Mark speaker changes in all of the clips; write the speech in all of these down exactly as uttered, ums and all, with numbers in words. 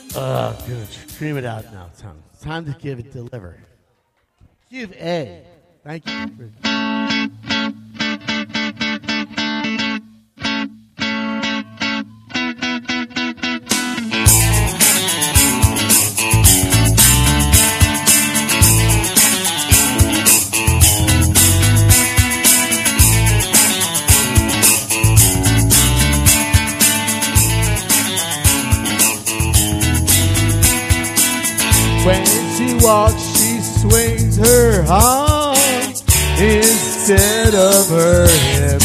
Speaker 1: Oh, good. Scream it out now, Tom. It's time to give it deliver. Give A. Thank you. For- When she walks, she swings her arm instead of her hip.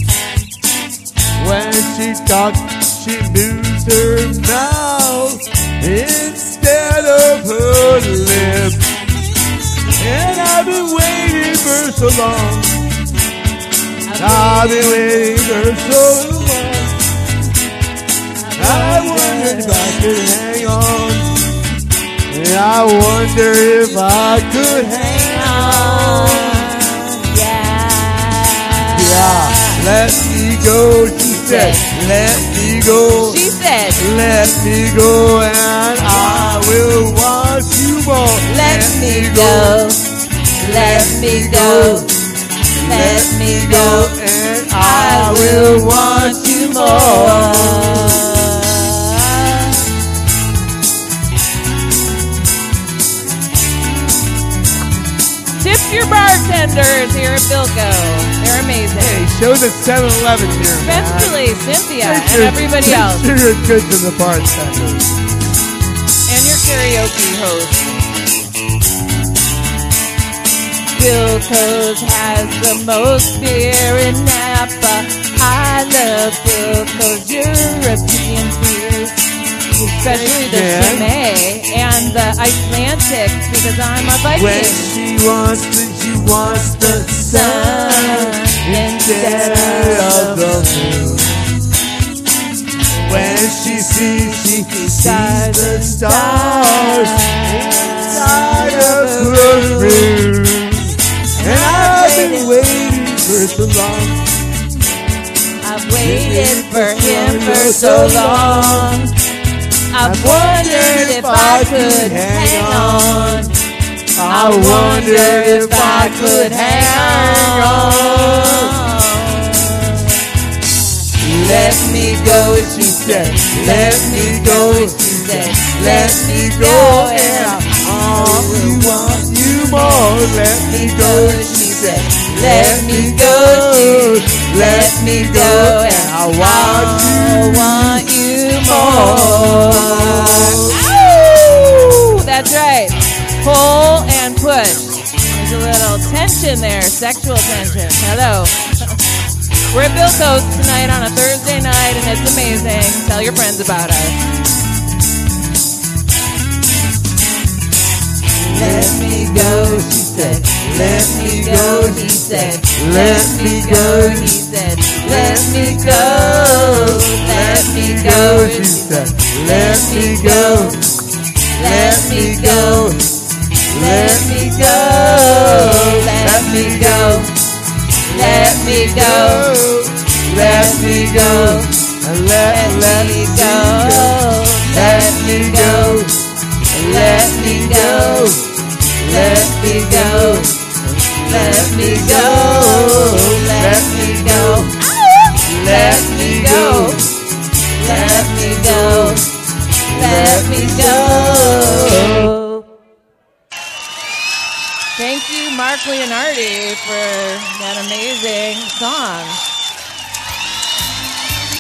Speaker 1: When she talks, she moves her mouth instead of her lip. And I've been waiting for so long. I've been waiting for so long. I wondered if I could hang on. And I wonder if I could hang on.
Speaker 2: Yeah.
Speaker 1: Yeah. Let me go, she said. Let me go.
Speaker 2: She said.
Speaker 1: Let me go and I will want you more.
Speaker 2: Let me go. Let me go. Let me go
Speaker 1: and I will want you more.
Speaker 2: Tip your bartenders here at Bilko. They're amazing.
Speaker 1: Hey, shows at seven eleven here, man.
Speaker 2: Especially Cynthia
Speaker 1: Make
Speaker 2: and
Speaker 1: sure-
Speaker 2: everybody
Speaker 1: make
Speaker 2: else.
Speaker 1: sure you're good to the bartenders.
Speaker 2: And your karaoke host. Bilko's has the most beer in Napa. I love Bilko's European beers. Especially the
Speaker 1: Yeah.
Speaker 2: Chimay and the Icelandic, because I'm a Viking.
Speaker 1: When she wants the, she wants the sun instead of the moon. When she sees, she sees the stars inside of her room. And I've been waiting for so long.
Speaker 2: I've waited for him for so long. I've wondered if I could hang on. I wondered if I could hang on.
Speaker 1: Let me go, she said. Let me go, she said. Let me go, and I only want you more. Let me go, she said. Let me go, let me go, and I want you,
Speaker 2: want you more. Ow! That's right. Pull and push. There's a little tension there, sexual tension. Hello. We're at Bilko's tonight on a Thursday night, and it's amazing. Tell your friends about us.
Speaker 1: Let me go, she said. Let me go, he said. Let me go, he said. Let me go. Let me go, she said. Let me go. Let me go. Let me go. Let me go. Let me go. Let me go. Let let me go. Let me go. Let me go. Let me go. Let me go. Let me go. Let me go. Let me go. Let me go.
Speaker 2: Thank you, Mark Leonardi, for that amazing song.